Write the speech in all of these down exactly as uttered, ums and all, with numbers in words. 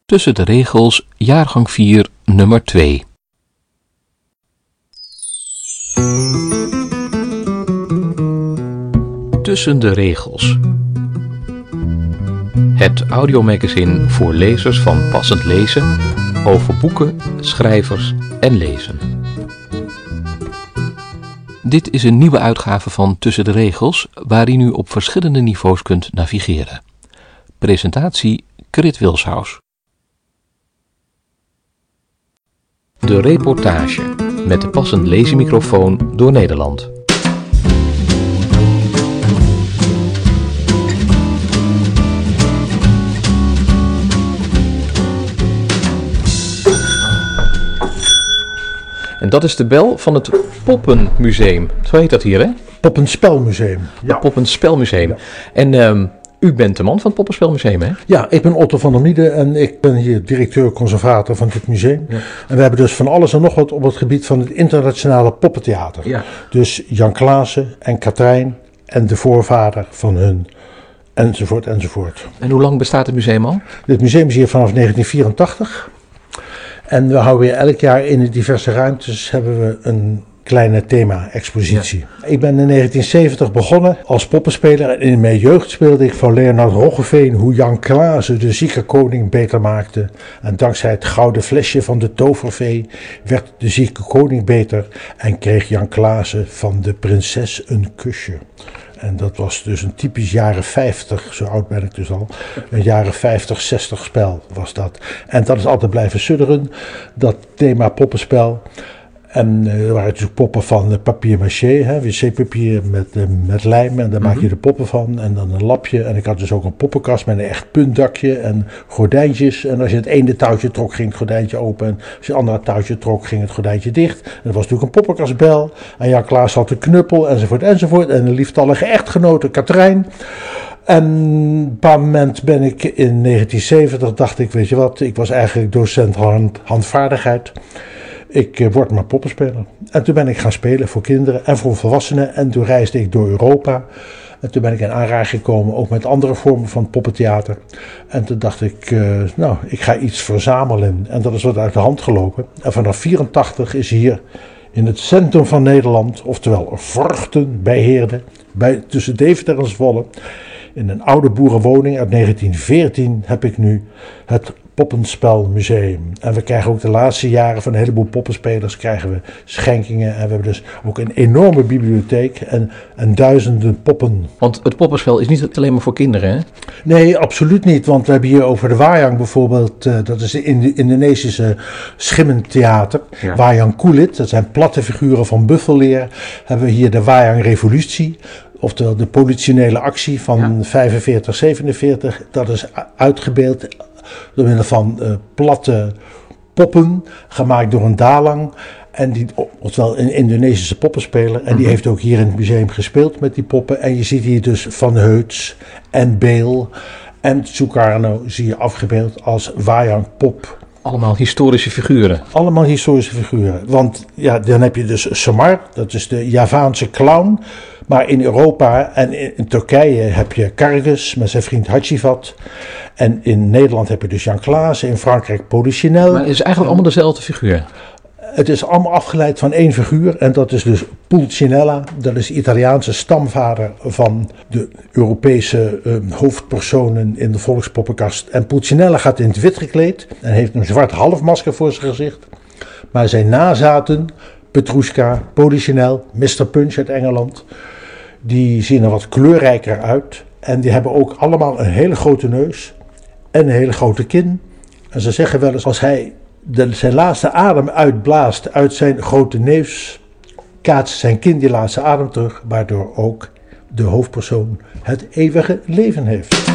Tussen de regels, jaargang vier, nummer twee. Tussen de regels. Het audiomagazine voor lezers van passend lezen over boeken, schrijvers en lezen. Dit is een nieuwe uitgave van Tussen de regels, waarin u op verschillende niveaus kunt navigeren. Presentatie Krit Wilshaus. De reportage met de passend lezenmicrofoon door Nederland. En dat is de bel van het Poppenmuseum. Zo heet dat hier, hè? Poppenspelmuseum. Ja. Het Poppenspelmuseum. Ja. En um, u bent de man van het Poppenspelmuseum, hè? Ja, ik ben Otto van der Miede en ik ben hier directeur-conservator van dit museum. Ja. En we hebben dus van alles en nog wat op het gebied van het internationale poppentheater. Ja. Dus Jan Klaassen en Katrijn en de voorvader van hun, enzovoort, enzovoort. En hoe lang bestaat het museum al? Dit museum is hier vanaf negentien vierentachtig. En we houden weer elk jaar in de diverse ruimtes hebben we een kleine thema-expositie. Ja. Ik ben in negentien zeventig begonnen als poppenspeler en in mijn jeugd speelde ik van Leonard Roggeveen hoe Jan Klaassen de zieke koning beter maakte. En dankzij het gouden flesje van de tovervee werd de zieke koning beter en kreeg Jan Klaassen van de prinses een kusje. En dat was dus een typisch jaren vijftig, zo oud ben ik dus al, een jaren vijftig, zestig spel was dat. En dat is altijd blijven sudderen, dat thema poppenspel. En uh, er waren natuurlijk poppen van uh, papier-maché, wc-papier met, uh, met lijm. En daar mm-hmm. maak je de poppen van. En dan een lapje. En ik had dus ook een poppenkast met een echt puntdakje en gordijntjes. En als je het ene touwtje trok, ging het gordijntje open. En als je het andere touwtje trok, ging het gordijntje dicht. En dat was natuurlijk een poppenkastbel. En Jan Klaas had de knuppel, enzovoort, enzovoort. En een lieftallige echtgenote, Katrijn. En op een bepaald moment ben ik in negentien zeventig, dacht ik, weet je wat, ik was eigenlijk docent hand, handvaardigheid. Ik uh, word maar poppenspeler. En toen ben ik gaan spelen voor kinderen en voor volwassenen. En toen reisde ik door Europa. En toen ben ik in aanraking gekomen ook met andere vormen van poppentheater. En toen dacht ik, uh, nou, ik ga iets verzamelen. En dat is wat uit de hand gelopen. En vanaf vierentachtig is hier in het centrum van Nederland, oftewel Vorchten bij Heerde, bij, tussen Deventer en Zwolle, in een oude boerenwoning uit negentien veertien heb ik nu het Poppenspelmuseum. En we krijgen ook de laatste jaren van een heleboel poppenspelers krijgen we schenkingen. En we hebben dus ook een enorme bibliotheek en, en duizenden poppen. Want het poppenspel is niet alleen maar voor kinderen, hè? Nee, absoluut niet. Want we hebben hier over de Wayang bijvoorbeeld, uh, dat is de Indonesische schimmentheater. Ja. Wayang Kulit, dat zijn platte figuren van buffelleer. Hebben we hier de Wayang Revolutie. Oftewel de politionele actie van ja. vijfenveertig, zevenenveertig. Dat is uitgebeeld door middel van uh, platte poppen, gemaakt door een dalang. En die, oftewel een Indonesische poppenspeler. En die mm-hmm. heeft ook hier in het museum gespeeld met die poppen. En je ziet hier dus Van Heuts en Beel en Sukarno zie je afgebeeld als Wayang pop. Allemaal historische figuren. Allemaal historische figuren. Want ja, dan heb je dus Samar, dat is de Javaanse clown. Maar in Europa en in, in Turkije heb je Kargus met zijn vriend Hacivat. En in Nederland heb je dus Jan Klaassen, in Frankrijk Polichinelle. Maar het is eigenlijk allemaal dezelfde figuur. Het is allemaal afgeleid van één figuur en dat is dus Pulcinella. Dat is de Italiaanse stamvader van de Europese uh, hoofdpersonen in de volkspoppenkast. En Pulcinella gaat in het wit gekleed en heeft een zwart halfmasker voor zijn gezicht. Maar zijn nazaten, Petrushka, Polichinelle, mister Punch uit Engeland, die zien er wat kleurrijker uit. En die hebben ook allemaal een hele grote neus en een hele grote kin. En ze zeggen wel eens, als hij de, zijn laatste adem uitblaast uit zijn grote neus, kaatst zijn kin die laatste adem terug, waardoor ook de hoofdpersoon het eeuwige leven heeft.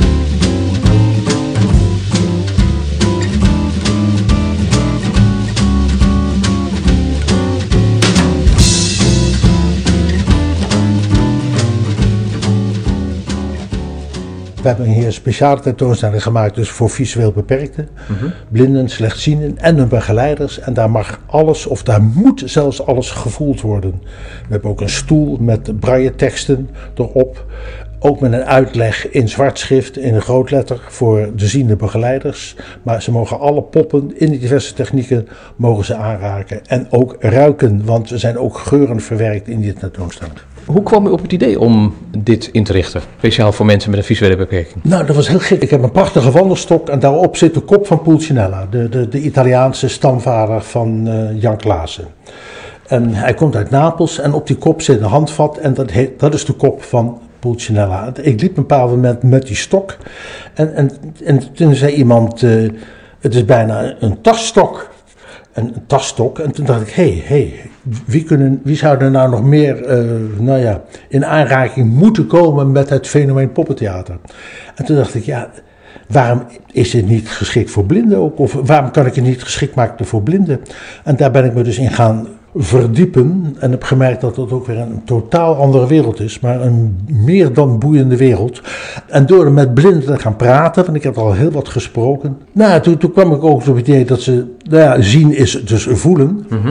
We hebben hier een speciale tentoonstelling gemaakt dus voor visueel beperkten, mm-hmm. blinden, slechtzienden en hun begeleiders. En daar mag alles, of daar moet zelfs alles gevoeld worden. We hebben ook een stoel met braille teksten erop. Ook met een uitleg in zwart schrift, in een grootletter voor de ziende begeleiders. Maar ze mogen alle poppen in die diverse technieken mogen ze aanraken. En ook ruiken, want er zijn ook geuren verwerkt in die tentoonstelling. Hoe kwam u op het idee om dit in te richten? Speciaal voor mensen met een visuele beperking. Nou, dat was heel gek. Ik heb een prachtige wandelstok en daarop zit de kop van Pulcinella. De, de, de Italiaanse stamvader van uh, Jan Klaassen. En hij komt uit Napels en op die kop zit een handvat en dat, heet, dat is de kop van Pulcinella. Ik liep een bepaald moment met die stok en, en, en toen zei iemand, uh, het is bijna een tasstok. Een, een tasstok. En toen dacht ik, hé, hey, hey, wie, kunnen, wie zou er nou nog meer uh, nou ja, in aanraking moeten komen met het fenomeen poppentheater? En toen dacht ik, ja, waarom is het niet geschikt voor blinden ook? Of waarom kan ik het niet geschikt maken voor blinden? En daar ben ik me dus in gaan verdiepen en heb gemerkt dat dat ook weer een totaal andere wereld is, maar een meer dan boeiende wereld. En door met blinden te gaan praten, want ik heb al heel wat gesproken, nou, toen, toen kwam ik ook op het idee dat ze, nou ja, zien is dus voelen. Mm-hmm.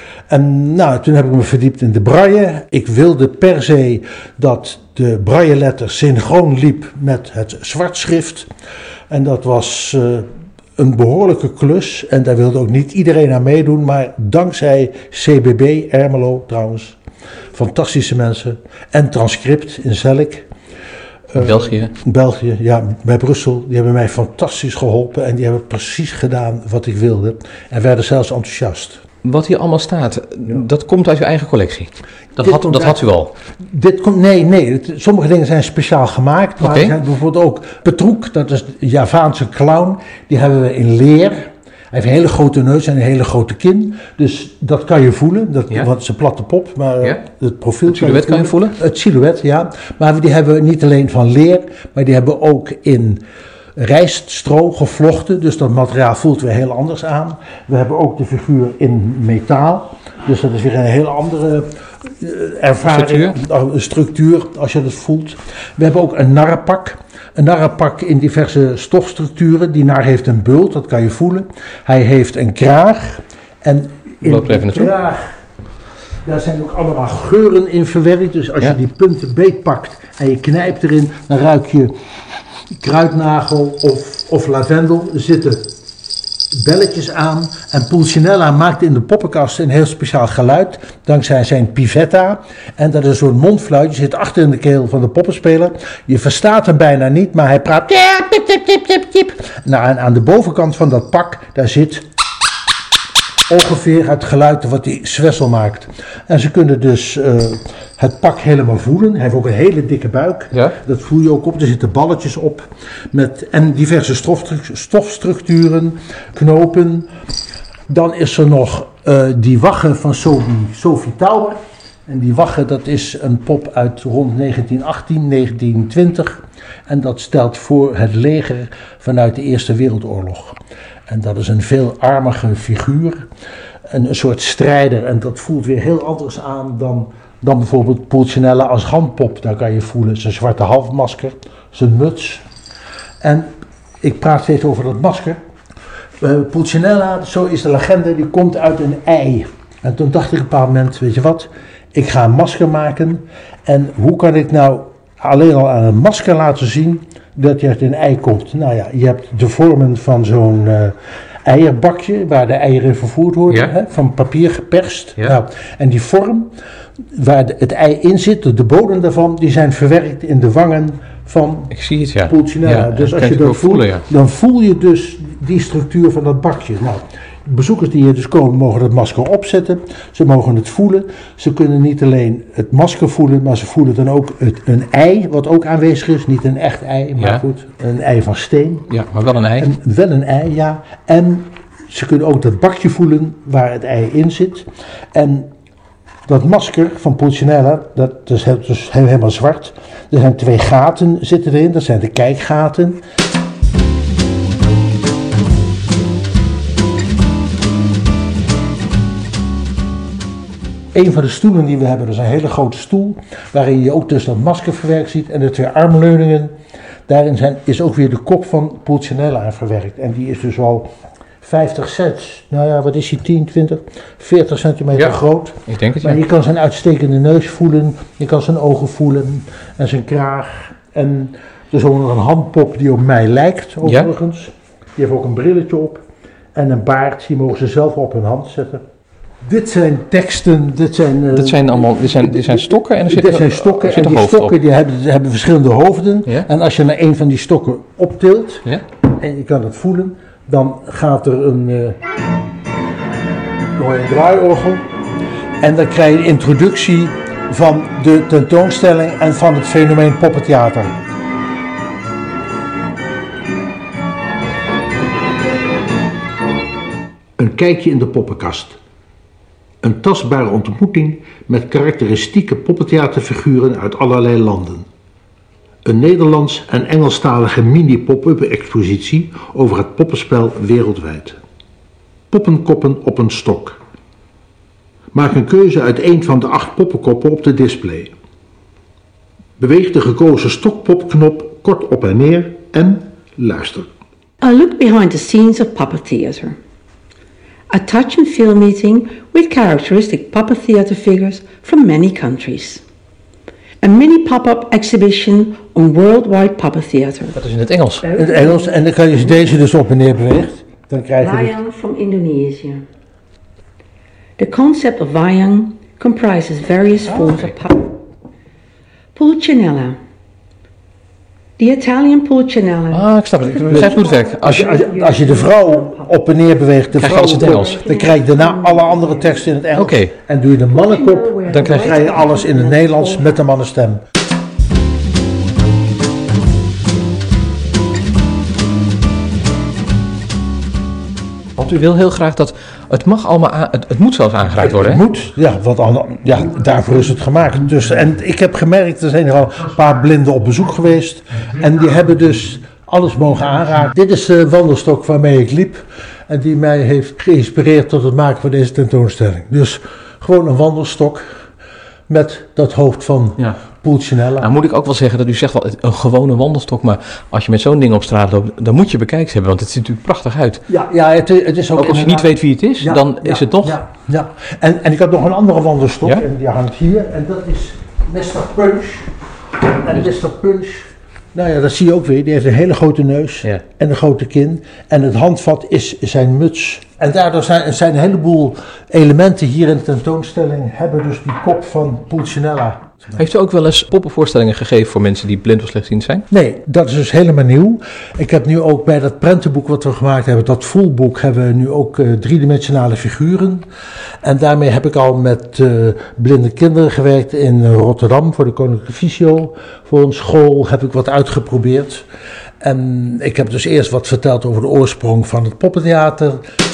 En nou, toen heb ik me verdiept in de braille. Ik wilde per se dat de braille letter synchroon liep met het zwartschrift. En dat was Uh, een behoorlijke klus en daar wilde ook niet iedereen aan meedoen, maar dankzij C B B, Ermelo trouwens, fantastische mensen, en Transcript in Zelk. Uh, België. België, ja, bij Brussel, die hebben mij fantastisch geholpen en die hebben precies gedaan wat ik wilde en werden zelfs enthousiast. Wat hier allemaal staat, dat komt uit uw eigen collectie? Dat, had, dat uit, had u al? Dit komt, nee, nee. Het, sommige dingen zijn speciaal gemaakt. Maar okay. Er zijn bijvoorbeeld ook Petroek, dat is de Javaanse clown. Die hebben we in leer. Hij heeft een hele grote neus en een hele grote kin. Dus dat kan je voelen. Dat, ja. Want het is een platte pop. Maar ja. Het profiel het silhouet kan je voelen? Het silhouet, ja. Maar die hebben we niet alleen van leer. Maar die hebben we ook in rijststro gevlochten. Dus dat materiaal voelt weer heel anders aan. We hebben ook de figuur in metaal. Dus dat is weer een hele andere ervaring, structuur. structuur als je het voelt. We hebben ook een narrenpak. Een narrenpak in diverse stofstructuren. Die nar heeft een bult, dat kan je voelen. Hij heeft een kraag. En in de kraag, daar zijn ook allemaal geuren in verwerkt. Dus als ja. je die punten beetpakt en je knijpt erin, dan ruik je kruidnagel of, of lavendel. Er zitten belletjes aan en Pulcinella maakt in de poppenkast een heel speciaal geluid dankzij zijn pivetta en dat is een soort mondfluit, je zit achter in de keel van de poppenspeler, je verstaat hem bijna niet, maar hij praat tip, tip, tip, tip, tip. Nou, en aan de bovenkant van dat pak, daar zit ongeveer het geluid wat die zwessel maakt. En ze kunnen dus uh, het pak helemaal voelen. Hij heeft ook een hele dikke buik. Ja? Dat voel je ook op. Er zitten balletjes op. Met, en diverse stofstructuren, knopen. Dan is er nog uh, die wagge van Sophie, Sophie Tauber. En die wagge, dat is een pop uit rond negentien achttien, negentien twintig. En dat stelt voor het leger vanuit de Eerste Wereldoorlog. En dat is een veel armige figuur, een, een soort strijder. En dat voelt weer heel anders aan dan, dan bijvoorbeeld Pulcinella als handpop. Daar kan je voelen zijn zwarte halfmasker, zijn muts. En ik praat steeds over dat masker. Uh, Pulcinella, zo is de legende, die komt uit een ei. En toen dacht ik op een bepaald moment, weet je wat, ik ga een masker maken. En hoe kan ik nou alleen al aan een masker laten zien dat je uit een ei komt? Nou ja, je hebt de vormen van zo'n uh, eierbakje waar de eieren vervoerd worden, ja. hè, van papier geperst. Ja. Nou, en die vorm waar de, het ei in zit, de bodem daarvan, die zijn verwerkt in de wangen van Ik zie het, ja. Pulcinella. Ja, dus als je dat voelt, voelen, ja. dan voel je dus die structuur van dat bakje. Nou, bezoekers die hier dus komen mogen het masker opzetten, ze mogen het voelen. Ze kunnen niet alleen het masker voelen, maar ze voelen dan ook het, een ei, wat ook aanwezig is. Niet een echt ei, maar ja. goed, een ei van steen. Ja, maar wel een ei. En, wel een ei, ja. En ze kunnen ook dat bakje voelen waar het ei in zit. En dat masker van Pulcinella, dat is, heel, dus helemaal zwart. Er zijn twee gaten zitten erin, dat zijn de kijkgaten. Een van de stoelen die we hebben, dat is een hele grote stoel, waarin je ook dus dat masker verwerkt ziet en de twee armleuningen. Daarin zijn, is ook weer de kop van Pulcinella verwerkt. En die is dus al vijftig cent, nou ja, wat is die, tien, twintig, veertig centimeter ja, groot. Ik denk het, maar ja. je kan zijn uitstekende neus voelen, je kan zijn ogen voelen en zijn kraag. En er is ook nog een handpop die op mij lijkt, overigens. Ja? Die heeft ook een brilletje op. En een baard, die mogen ze zelf op hun hand zetten. Dit zijn teksten, dit zijn... Uh, dit zijn allemaal, dit zijn, dit zijn stokken en er zitten, dit zijn stokken er zit en die stokken die hebben, die hebben verschillende hoofden. Ja? En als je naar een van die stokken optilt, ja? en je kan het voelen, dan gaat er een, uh, een draaiorgel. En dan krijg je een introductie van de tentoonstelling en van het fenomeen poppentheater. Een kijkje in de poppenkast. Een tastbare ontmoeting met karakteristieke poppentheaterfiguren uit allerlei landen. Een Nederlands- en Engelstalige mini-pop-up expositie over het poppenspel wereldwijd. Poppenkoppen op een stok. Maak een keuze uit een van de acht poppenkoppen op de display. Beweeg de gekozen stokpopknop kort op en neer en luister. A look behind the scenes of puppet theatre. A touch and feel meeting with characteristic puppet theatre figures from many countries. A mini pop-up exhibition on worldwide puppet theatre. Dat is in het Engels. In het Engels, en dan kan je deze dus op en neer beweegt. Dan krijg je Wayang from Indonesia. The concept of wayang comprises various oh, forms okay. of puppet. Pulcinella. The Italian Pulcinella. Ah, ik snap het. Ik begrijp hoe het werkt. Als je, als, je, als je de vrouw op en neer beweegt, de krijg vrouw je alles in het Engels. Dan krijg je daarna alle andere teksten in het Engels. Okay. En doe je de mannenkop, dan krijg je alles in het Nederlands met de mannenstem. Want u wil heel graag dat het mag allemaal aan, het, het moet zelfs aangeraakt worden. Het hè? moet, ja, want an, ja, daarvoor is het gemaakt. Dus, en ik heb gemerkt, er zijn er al een paar blinden op bezoek geweest. En die hebben dus alles mogen aanraken. Dit is de wandelstok waarmee ik liep. En die mij heeft geïnspireerd tot het maken van deze tentoonstelling. Dus gewoon een wandelstok met dat hoofd van ja. Pulcinella. Nou moet ik ook wel zeggen dat u zegt wel een gewone wandelstok, maar als je met zo'n ding op straat loopt, dan moet je bekijks hebben, want het ziet natuurlijk prachtig uit. Ja, ja het, het is ook... Ook als je niet weet wie het is, ja, dan ja, is het toch... Ja, ja. En, en ik had nog een andere wandelstok, ja? En die hangt hier, en dat is mister Punch. En mister Punch, nou ja, dat zie je ook weer, die heeft een hele grote neus ja. en een grote kin. En het handvat is zijn muts. En daardoor zijn, zijn een heleboel elementen hier in de tentoonstelling, hebben dus die kop van Pulcinella. Heeft u ook wel eens poppenvoorstellingen gegeven voor mensen die blind of slechtziend zijn? Nee, dat is dus helemaal nieuw. Ik heb nu ook bij dat prentenboek wat we gemaakt hebben, dat voelboek, hebben we nu ook uh, driedimensionale figuren. En daarmee heb ik al met uh, blinde kinderen gewerkt in Rotterdam voor de Koninklijke Visio. Voor een school heb ik wat uitgeprobeerd. En ik heb dus eerst wat verteld over de oorsprong van het poppentheater.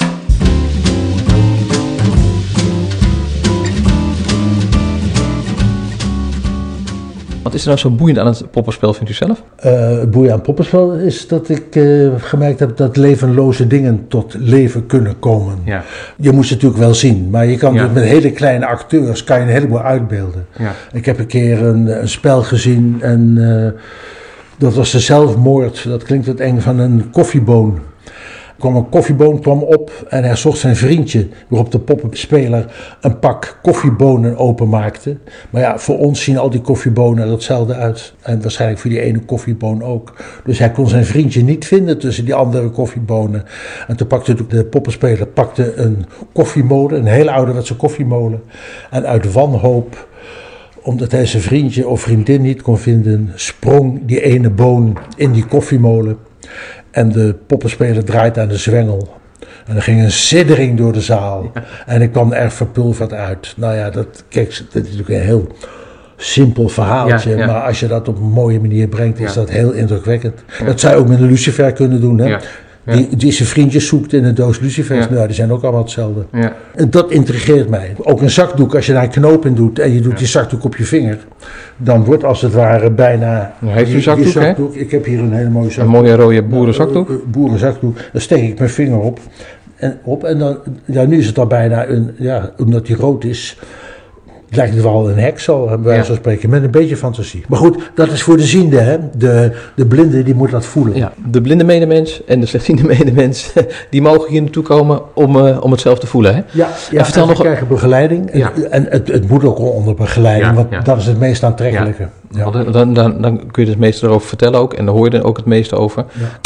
Wat is er nou zo boeiend aan het poppenspel, vindt u zelf? Uh, het boeiend aan het poppenspel is dat ik uh, gemerkt heb dat levenloze dingen tot leven kunnen komen. Ja. Je moet ze natuurlijk wel zien, maar je kan ja. dus met hele kleine acteurs kan je een heleboel uitbeelden. Ja. Ik heb een keer een, een spel gezien en uh, dat was de zelfmoord, dat klinkt het eng, van een koffieboon. Er kwam een koffieboon kwam op en hij zocht zijn vriendje, waarop de poppenspeler een pak koffiebonen openmaakte. Maar ja, voor ons zien al die koffiebonen er hetzelfde uit. En waarschijnlijk voor die ene koffieboon ook. Dus hij kon zijn vriendje niet vinden tussen die andere koffiebonen. En toen pakte de poppenspeler pakte een koffiemolen, een hele ouderwetse koffiemolen. En uit wanhoop, omdat hij zijn vriendje of vriendin niet kon vinden, sprong die ene boon in die koffiemolen. En de poppenspeler draait aan de zwengel. En er ging een siddering door de zaal. Ja. En ik kwam er verpulverd uit. Nou ja, dat, kijk, dat is natuurlijk een heel simpel verhaaltje. Ja, ja. Maar als je dat op een mooie manier brengt, is ja. dat heel indrukwekkend. Ja. Dat zou je ook met een lucifer kunnen doen. Hè? Ja. Ja. Die, die zijn vriendjes zoekt in een doos lucifers. Ja. Nou, die zijn ook allemaal hetzelfde. Ja. En dat intrigeert mij. Ook een zakdoek, als je daar een knoop in doet en je doet ja. die zakdoek op je vinger, dan wordt als het ware bijna... Nou, heeft u een zakdoek, zakdoek Ik heb hier een hele mooie zakdoek. Een mooie rode boerenzakdoek? Nou, boerenzakdoek. Dan steek ik mijn vinger op. En, op, en dan, ja, nu is het al bijna een... Ja, omdat die rood is, Het lijkt wel een heks al, bij wijze Ja. van spreken, met een beetje fantasie. Maar goed, dat is voor de ziende, hè. De, de blinde die moet dat voelen. Ja, de blinde medemens en de slechtziende medemens, die mogen hier naartoe komen om, uh, om het zelf te voelen. Hè? Ja, ja, en vertel en nog ze krijgen begeleiding. Ja. En, en het, het moet ook onder begeleiding, Ja, want ja. dat is het meest aantrekkelijke. Ja. Ja. Want dan, dan, dan kun je het meeste erover vertellen ook en dan hoor je er ook het meeste over. Ja.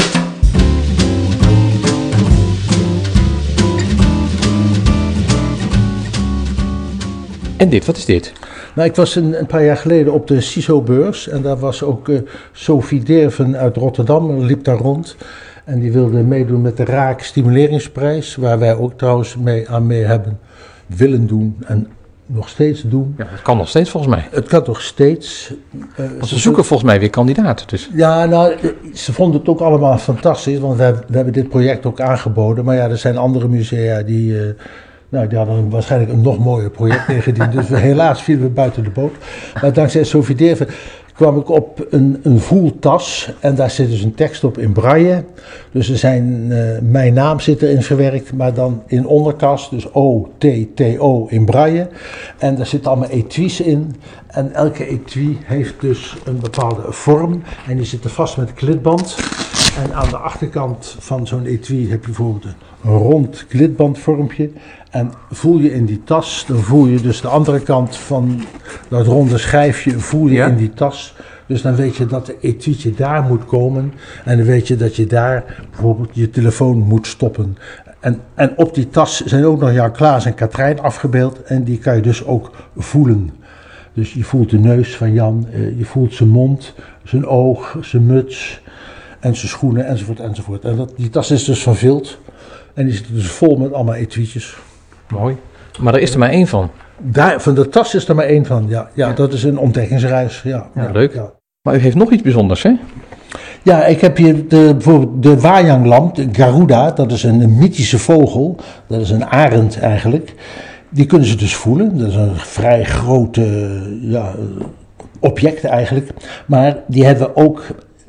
En dit, wat is dit? Nou, ik was een, een paar jaar geleden op de C I S O-beurs en daar was ook uh, Sophie Derven uit Rotterdam, liep daar rond. En die wilde meedoen met de Raak Stimuleringsprijs, waar wij ook trouwens mee aan mee hebben willen doen en nog steeds doen. Ja, het kan nog steeds volgens mij. Het kan toch steeds. Uh, Want ze zoeken volgens mij weer kandidaten. Dus. Ja, nou, ze vonden het ook allemaal fantastisch, want we hebben, we hebben dit project ook aangeboden. Maar ja, er zijn andere musea die, uh, nou, die hadden waarschijnlijk een nog mooier project ingediend. Dus we, helaas vielen we buiten de boot. Maar dankzij Sophie Derven kwam ik op een, een voeltas en daar zit dus een tekst op in braille. Dus er zijn, uh, mijn naam zit erin verwerkt, maar dan in onderkast, dus O T T O in braille. En daar zitten allemaal etuis in en elke etui heeft dus een bepaalde vorm en die zitten vast met klitband. En aan de achterkant van zo'n etui heb je bijvoorbeeld een rond klitbandvormpje. En voel je in die tas, dan voel je dus de andere kant van dat ronde schijfje, voel je Ja. in die tas. Dus dan weet je dat de etuietje daar moet komen. En dan weet je dat je daar bijvoorbeeld je telefoon moet stoppen. En, en op die tas zijn ook nog Jan Klaas en Katrijn afgebeeld. En die kan je dus ook voelen. Dus je voelt de neus van Jan, je voelt zijn mond, zijn oog, zijn muts en zijn schoenen enzovoort enzovoort. En dat, die tas is dus van vilt. En die zit dus vol met allemaal etuietjes. Mooi. Maar er is er maar één van. Daar, van de tas is er maar één van, ja. Ja, dat is een ontdekkingsreis. Ja, Ja, ja, leuk. Ja. Maar u heeft nog iets bijzonders, hè? Ja, ik heb hier de, bijvoorbeeld de Wayang-lamp, de Garuda. Dat is een, een mythische vogel. Dat is een arend eigenlijk. Die kunnen ze dus voelen. Dat is een vrij grote ja, object eigenlijk. Maar die hebben we ook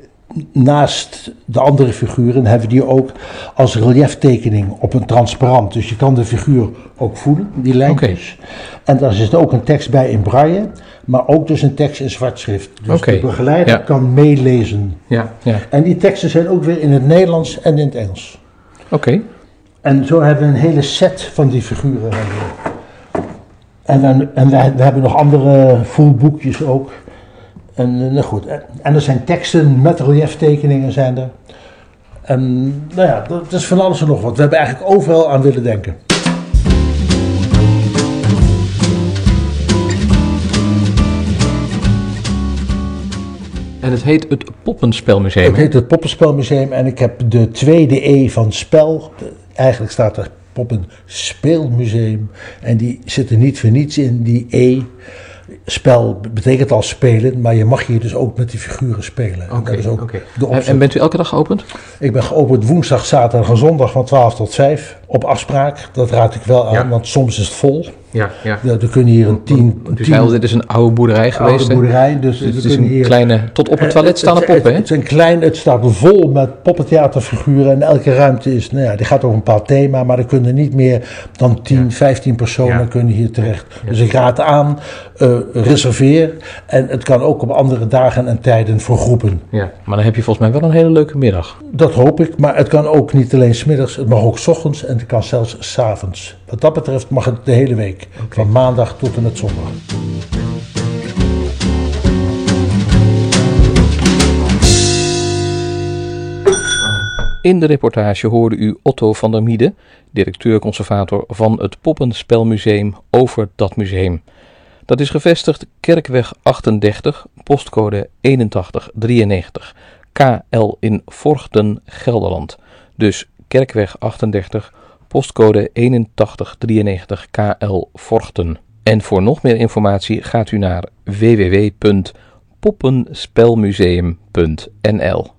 naast de andere figuren hebben we die ook als relieftekening op een transparant. Dus je kan de figuur ook voelen, die lijntjes. Okay. En daar zit ook een tekst bij in braille, maar ook dus een tekst in zwart schrift. Dus okay. de begeleider ja. kan meelezen. Ja, ja. En die teksten zijn ook weer in het Nederlands en in het Engels. Oké. Okay. En zo hebben we een hele set van die figuren. En, dan, en we, we hebben nog andere voelboekjes ook. En, nou goed. En er zijn teksten met relieftekeningen zijn er. En nou ja, dat is van alles en nog wat. We hebben eigenlijk overal aan willen denken. En het heet het Poppenspelmuseum. Het heet het Poppenspelmuseum en ik heb de tweede E van spel. Eigenlijk staat er Poppenspeelmuseum. En die zit er niet voor niets in, die E. Spel betekent al spelen, maar je mag hier dus ook met die figuren spelen. Oké, okay, okay. En, en bent u elke dag geopend? Ik ben geopend woensdag, zaterdag en zondag van twaalf tot vijf op afspraak. Dat raad ik wel aan, ja. want soms is het vol. Ja, ja. Ja, er kunnen hier een tien... U zei al, dit is een oude boerderij geweest. Oude boerderij, dus, dus het is een hier, kleine... Tot op het toilet staan er poppen, hè? Het, het, het, het, klein, het staat vol met poppentheaterfiguren en elke ruimte is... Nou ja, die gaat over een bepaald thema, maar er kunnen niet meer dan tien, ja. vijftien personen ja. kunnen hier terecht. Ja. Dus ik raad aan, uh, reserveer. En het kan ook op andere dagen en tijden voor groepen. Ja, maar dan heb je volgens mij wel een hele leuke middag. Dat hoop ik, maar het kan ook niet alleen 's middags, het mag ook 's ochtends en het kan zelfs 's avonds. Wat dat betreft mag het de hele week, okay. van maandag tot en met zondag. In de reportage hoorde u Otto van der Miede, directeur-conservator van het Poppenspelmuseum, over dat museum. Dat is gevestigd Kerkweg achtendertig, postcode eenentachtig drieënnegentig, K L in Vorchten, Gelderland. Dus Kerkweg achtendertig, postcode eenentachtig drieënnegentig, K L Vorchten. En voor nog meer informatie gaat u naar w w w punt poppenspelmuseum punt n l.